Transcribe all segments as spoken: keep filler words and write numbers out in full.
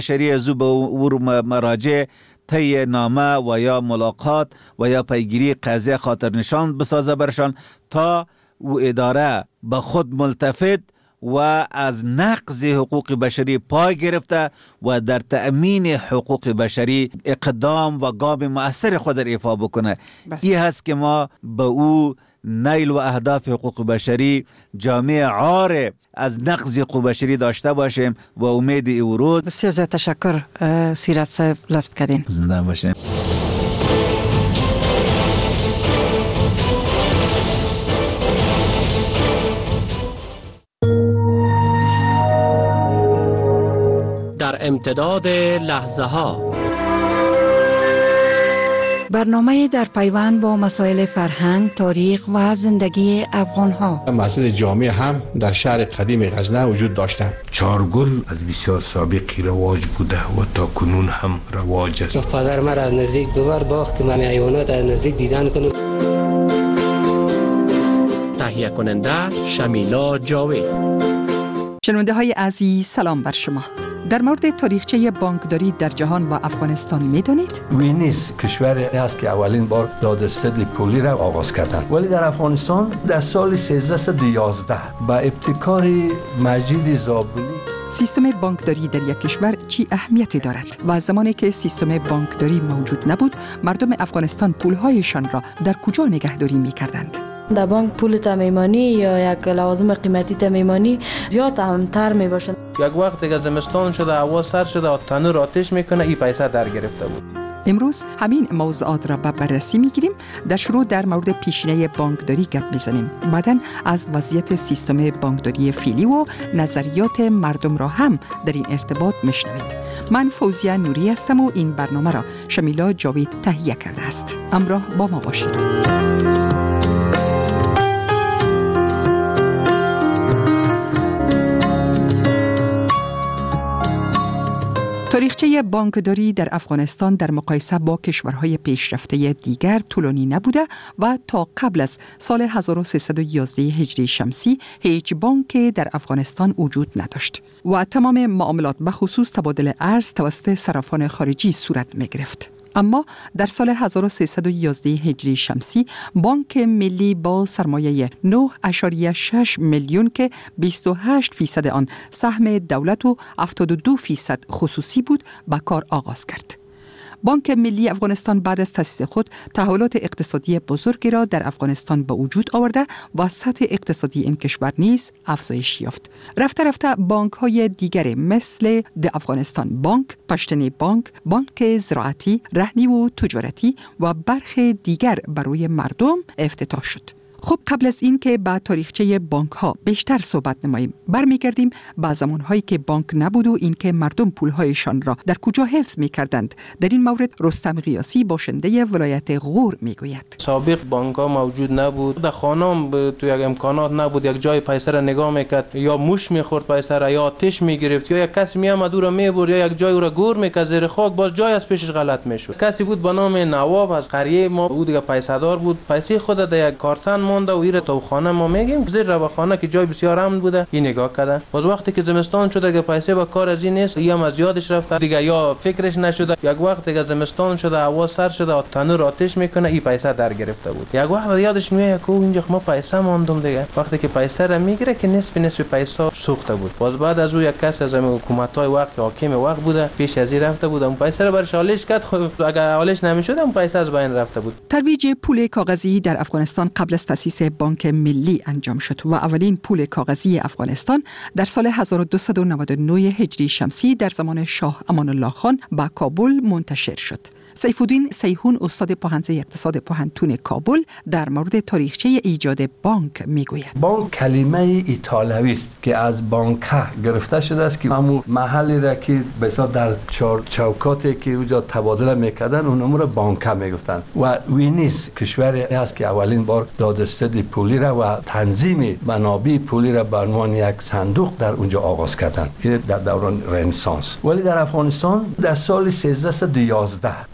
بشری زو به او مراجع طی نامه و یا ملاقات و یا پیگیری قضیه خاطر نشان بسازه برشان تا او اداره به خود ملتفت و از نقض حقوق بشری پای گرفته و در تأمین حقوق بشری اقدام و گام مؤثر خود را ایفا بکنه. این هست که ما به او نیل و اهداف حقوق بشری جامعه عار از نقض حقوق بشری داشته باشیم و امید او روز. بسیار زیاد تشکر سیرت صاحب، لطف کردین. زنده باشیم. در امتداد لحظه ها برنامه در پیوند با مسائل فرهنگ، تاریخ و زندگی افغان ها. مسجد جامع هم در شهر قدیم غزنه وجود داشتند. چارگل از بسیار سابقی رواج بوده و تا کنون هم رواج است. پدر من از نزدیک ببر باخت که من حیوانات از نزدیک دیدن کنم. تهیه کننده شمیلا جاوید. شنونده های عزیز، سلام بر شما. در مورد تاریخچه بانکداری در جهان و افغانستان می دانید؟ وینیس کشوری است که اولین بار دادرسی پولی را آغاز کردند، ولی در افغانستان در سال سیزده یازده با ابتکار مجید زابلی. سیستم بانکداری در یک کشور چی اهمیتی دارد و زمانی که سیستم بانکداری موجود نبود، مردم افغانستان پولهایشان را در کجا نگهداری می کردند؟ در بانک پول تمیمانی یا یک لوازم قیمتی تمیمانی زیاد اهمتر می باشند. یک وقت دیگه زمستان شده، هوا سرد شده، تنور آتش میکنه، این پیسه در گرفته بود. امروز همین موضوعات را به بررسی میگیریم. در شروع در مورد پیشینه بانکداری گپ میزنیم. بعداً از وضعیت سیستم بانکداری فعلی و نظریات مردم را هم در این ارتباط میشنوید. من فوزیه نوری هستم و این برنامه را شمیلا جاوید تهیه کرده است. همراه با ما باشید. تاریخچه بانکداری در افغانستان در مقایسه با کشورهای پیشرفته دیگر طولانی نبوده و تا قبل از سال هزار و سیصد و یازده هجری شمسی هیچ بانکی در افغانستان وجود نداشت و تمام معاملات به خصوص تبادل ارز توسط صرافان خارجی صورت می گرفت. اما در سال هزار و سیصد و یازده هجری شمسی بانک ملی با سرمایه نه اشاریه شش میلیون که بیست و هشت فیصد آن سهم دولت و هفتاد و دو فیصد خصوصی بود به کار آغاز کرد. بانک ملی افغانستان بعد از تأسیس خود تحولات اقتصادی بزرگی را در افغانستان به وجود آورده و سطح اقتصادی این کشور نیز افزایش یافت. رفته رفته بانک‌های دیگر مثل د افغانستان بانک، پشتنی بانک، بانک زراعتی، رهنی و تجارتی و برخی دیگر برای مردم افتتاح شد. خب قبل از این که با تاریخچه بانک ها بیشتر صحبت نماییم، برمیگردیم به زمانهایی که بانک نبود و این که مردم پولهایشان را در کجا حفظ می کردند. در این مورد رستم قیاسی باشنده ولایت غور می گوید. سابق بانک ها موجود نبود، در خانه هم تو یک امکانات نبود، یک جای پیسه را نگاه میکرد یا موش میخورد پیسه را یا آتش میگرفت یا یک کسی میامد او را میبرد یا یک جای او را گور میکرد زیر خاک، باز جای از پیشش غلط میشد. کسی بود به نام نواب از قریه ما، او دیگه پیسه دار بود، پیسه خود در یک کارتن مونده و ایره تو خانه ما میگیم زیر رواخانه که جای بسیار امن بوده این نگاه کرده. باز وقتی که زمستان شده که پیسه با کار از این نیست، یا هم از یادش رفته دیگه یا فکرش نشده، یک وقت دیگه زمستان شده هوا سرد شده تنور آتش میکنه، این پیسه در گرفته بود. یک وقت یادش میاد که اینجا ما پیسه ماندم دیگه، وقتی که پیسه را میگیره که نصف نصف پیسه سوخته بود. باز بعد از او یک کس از حکومت‌های وقت حاکم وقت بوده پیش از این رفته بود، اون پیسه را برش حالش کرد، خب اگر حالش نمیشد اون پیسه از بین رفته بود. ترویج پول کاغذی در افغانستان قبل از تأسیس بانک ملی انجام شد و اولین پول کاغذی افغانستان در سال هزار و دویست و نود و نه هجری شمسی در زمان شاه امان الله خان به کابل منتشر شد. سیفالدین سیحون استاد پوهنځی اقتصاد پوهنتون کابل در مورد تاریخچه ایجاد بانک میگوید. بانک کلمه ایتالوی است که از بانکه گرفته شده است که همون محلی را که بسیار در چهار چوکاتی که اونجا تبادله میکردن اون را بانکه میگفتن. و وینیس کشوری است که اولین بار دادرسی پولی را و تنظیم منابع پولی را به عنوان یک صندوق در اونجا آغاز کردند در دوران رنسانس. ولی در افغانستان در سال سیزده یازده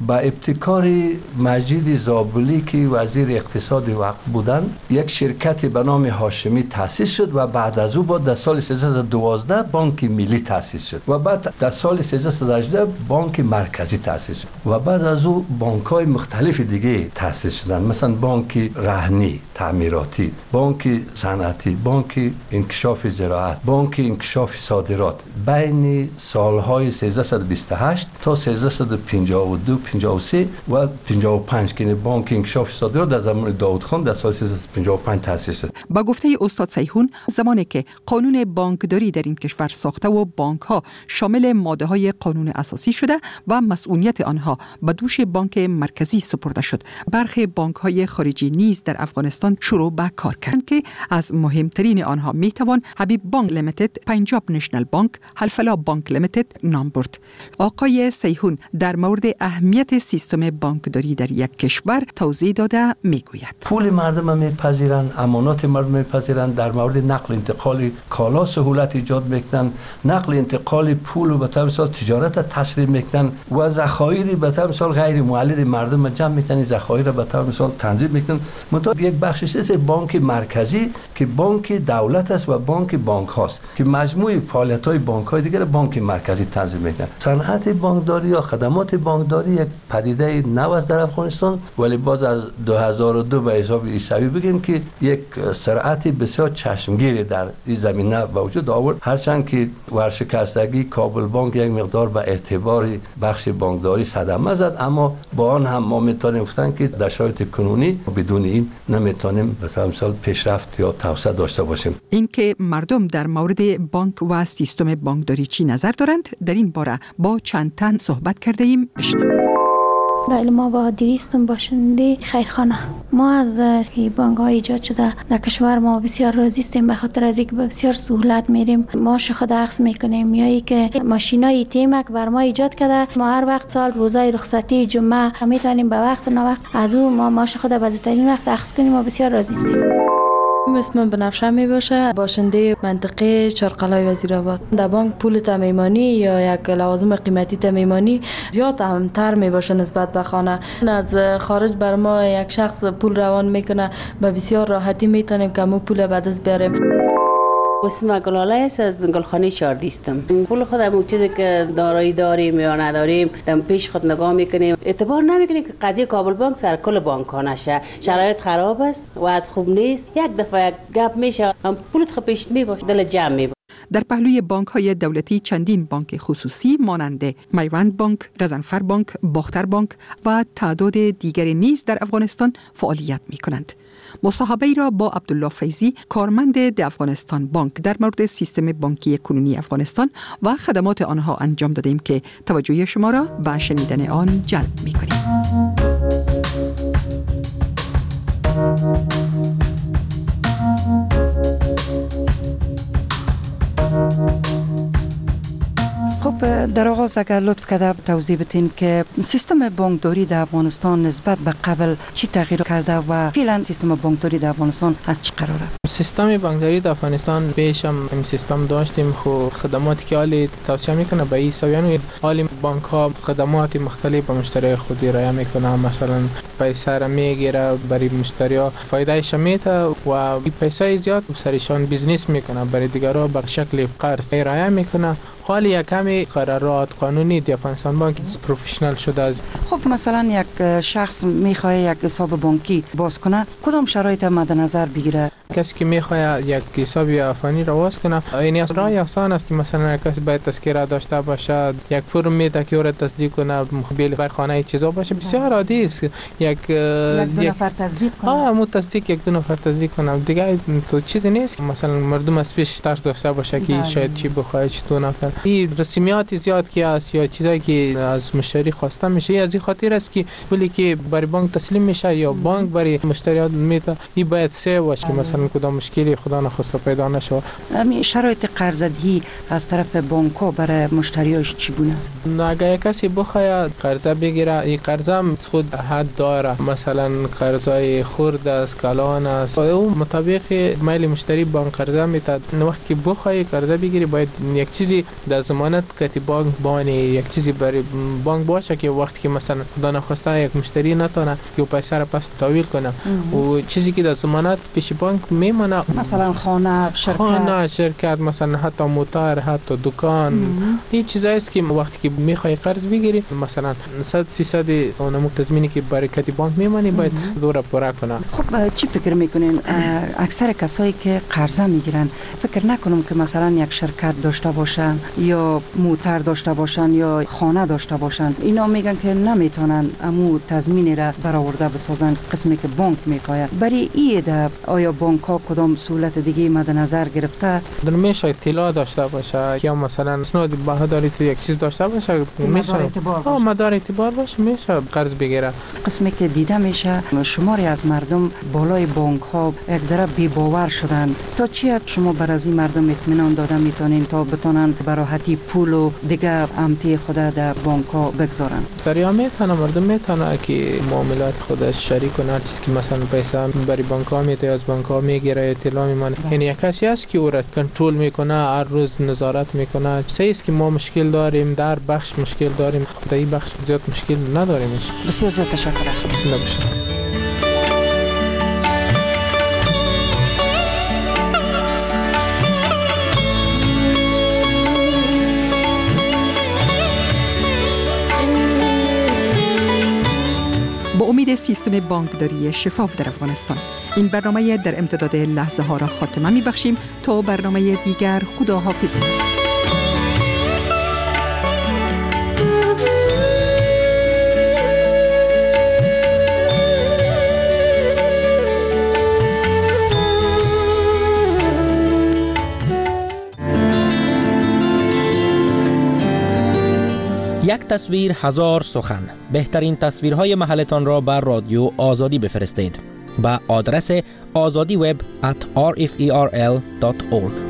با ابتکار مجید زابلی که وزیر اقتصاد وقت بودن یک شرکت به نام هاشمی تأسیس شد و بعد از او با در سال سیزده صد و دوازده بانک ملی تأسیس شد و بعد در سال سیزده صد و هجده بانک مرکزی تأسیس شد و بعد از او بانک‌های مختلف دیگه تأسیس شدن، مثلا بانک رهنی تعمیراتی، بانک صنعتی، بانک انکشاف زراعت، بانک انکشاف صادرات. بین سالهای سیزده صد و بیست و هشت تا سیزده صد و پنجاه و دو پنجاه و سه و پنجاه و پنج که بانک انکشاف صادرات در زمان داود خان در سال سیزده صد و پنجاه و پنج تأسیس شد. با گفته استاد سیحون، زمانی که قانون بانکداری در این کشور ساخته و بانک ها شامل ماده های قانون اساسی شده و مسئولیت آنها به دوش بانک مرکزی سپرده شد، برخی بانک های خارجی نیز در افغانستان شروع به کار کردند که از مهمترین آنها می توان حبیب بانک لیمیتد، پنجاب نشنل بانک، الفلا بانک لیمیتد نام برد. آقای سیحون در مورد اهمیت سیستم بانکداری در یک کشور توضیح داده می گوید: پول مردم میپذیرند، امانات مردم میپذیرند، در مورد نقل انتقال کالا سهولت ایجاد میکنند، نقل انتقال پول و به طور مثال تجارت تسریع میکنند و ذخایر به طور مثال غیر مولد مردم جمع میکنند، ذخایر به طور مثال تنظیم میکنند. منتها یک بخشش است بانک مرکزی که بانک دولت است و بانک بانک هاست که مجموعه فعالیت های بانک های دیگر بانک مرکزی تنظیم میکنند. صنعت بانکداری یا خدمات بانکداری یک پدیده نو است در افغانستان، ولی باز از دو هزار و دو به حساب عیسوی بگیم که یک سرعت بسیار چشمگیری در این زمینه به وجود آورد، هرچند که ورشکستگی کابل بانک یک مقدار به اعتبار بخش بانکداری صدمه زد، اما با آن هم ما میتونیم گفتن که در شرایط کنونی بدون این نمیتونیم مثلا مثال پیشرفت یا توسعه داشته باشیم. اینکه مردم در مورد بانک و سیستم بانکداری چی نظر دارند، در این باره با چند تن صحبت کرده ایم. بشنویم. لیلا، ما با دیریستم باشنده خیرخانه. ما از بانک های ایجاد شده در کشور ما بسیار راضی هستیم، به خاطر از اینکه بسیار سهولت میریم، ماش خود اخذ میکنیم، یا ای که ماشینای تیمک بر ما ایجاد کرده، ما هر وقت سال روزای رخصتی جمعه میتونیم به وقت و نه وقت از او ما ماش خود به زودترین وقت اخذ کنیم و بسیار راضی هستیم. اسمم بنفشه می باشه، باشنده منطقه چارقلای وزیرآباد. در بانک پول تمیمانی یا یک لوازم قیمتی تمیمانی زیاد امتر می باشه نسبت به خانه. از خارج بر ما یک شخص پول روان میکنه، به بسیار راحتی میتونیم که مو پول به دست بیاریم. اسم گلاله است، از گلخانه چاردی هستم. پول خودم اون چیزی که دارایی داریم یا نداریم دم پیش خود نگاه میکنیم، اعتبار نمیکنیم که قضیه کابل بانک سر کل بانک ها نشه. شرایط خراب است و از خوب نیست، یک دفعه یک گپ میشه پولت خود پیش میباشه، دل جمع میباشه. در پهلوی بانک های دولتی چندین بانک خصوصی مانند میوند بانک، غضنفر بانک، باختر بانک و تعداد دیگری نیز در افغانستان فعالیت می کنند. مصاحبه ای را با عبدالله فیضی، کارمند د افغانستان بانک، در مورد سیستم بانکی کنونی افغانستان و خدمات آنها انجام دادیم که توجه شما را به شنیدن آن جلب می کنیم. خب در آغاز اگر لطف کرده توضیح بدین که سیستم بانکداری در افغانستان نسبت به قبل چی تغییر کرده و فعلا سیستم بانکداری در افغانستان از چی قراره؟ سیستم بانکداری در افغانستان بیش هم این سیستم داشتیم، خو خدماتی که حالی توصیه میکنه به این سویان حالی بانک ها خدمات مختلف به مشتری خودی رعایت میکنه، مثلا پیسه را میگیره برای مشتری ها فایده شمیته و این پیسه زیاد سرشان بیزنس میکنه، برای دیگرها به شکل قرض رعایت میکنه. حالی یک کمی قرارات قانونی دی افغانستان بانک پروفشنال شده است. خب مثلا یک شخص میخواد یک حساب بانکی باز کنه، کدام شرایط مد نظر بگیره؟ کسی که میخواد یک حساب افغانی را باز کنه، این راه آسان است که مثلا کسی باید تذکره داشته باشه، یک فرم میده که او را تصدیق کنه، مخبیل بر خانه چیزا باشه. بسیار عادی است یک یک دو نفر تصدیق کنه. آه مو تصدیق یک دو نفر تصدیق کنه، دیگه تو چیزی نیست. مثلا مردم از پیش ترس داشته باشه که شاید چی بخواد چی تو نکنه. این رسمیات زیاد که است یا چیزایی که از مشتری خواسته میشه، از این خاطر است که پولی که برای بانک تسلیم میشه یا بانک برای مشتریات میده، این باید سه باشه که مثلا کدام مشکلی خدا نخواسته پیدا نشه. همین شرایط قرضدهی از طرف بانک‌ها برای مشتریاش چگونه است؟ اگر کسی بخواد قرضه بگیره، این قرضه خود حد داره، مثلا قرضای خرد است، کلان است، او مطابق میل مشتری بانک قرضه میده. وقتی که بخوای قرضه بگیری باید یک چیزی در ضمانت که بانک بانی یک چیزی برای بانک باشه که وقتی که مثلا خدا نخواسته یک مشتری نتونه یا پیسه را پس تحویل کنه و چیزی که در ضمانت پیش بانک میمونه، مثلا خانه، شرکت، خانه، شرکت، مثلا حتی موتور، حتی دکان، این چیزایی است که وقتی که میخوای قرض بگیری مثلا صد درصد اون تضمینی که برای کتی بانک میمانی باید دوره پورا کنه. خب چی فکر میکنین اکثر کسایی که قرضه میگیرن فکر نکنم که مثلا یک شرکت داشته باشن یا موتور داشته باشن یا خانه داشته باشن، اینا میگن که نمیتونن امو تضمینی را برآورده بسازن قسمی که بانک میخواد. برای ایده آیا بانک ها کدام سهولت دیگه مد نظر گرفته؟ در میشه اطلاع داشته باشه یا مثلا اسناد بهاداری تو یک چیز داشته باشه، میشه ها مدار اعتبار باشه میشه قرض بگیره. قسمی که دیده میشه شماری از مردم بالای بانک ها یک ذره بی باور شدن. تا چی حد شما بر از این مردم اطمینان داده میتونین تا بتونن به راحتی پول و دیگه امتی خود در بانک ها بگذارن؟ دریا میتونه مردم میتونه که معاملات خودش شریک کنه، هر چیزی که مثلا پیسه برای بانک ها میده از بانک ها میگیره اطلاع میمانه. یعنی یک کسی است که او را کنترل میکنه، هر روز نظارت میکنه. چیزی است که ما مشکل داریم در بخش مشکل داریم، در این بخش زیاد مشکل نداریم. بسیار زیاد تشکر. با امید سیستم بانکداری شفاف در افغانستان، این برنامه در امتداد لحظه ها را خاتمه می بخشیم. تا برنامه دیگر، خدا حافظ. یک تصویر هزار سخن. بهترین تصویرهای محلتان را بر رادیو آزادی بفرستید به آدرس azadiweb at r f e r l dot org.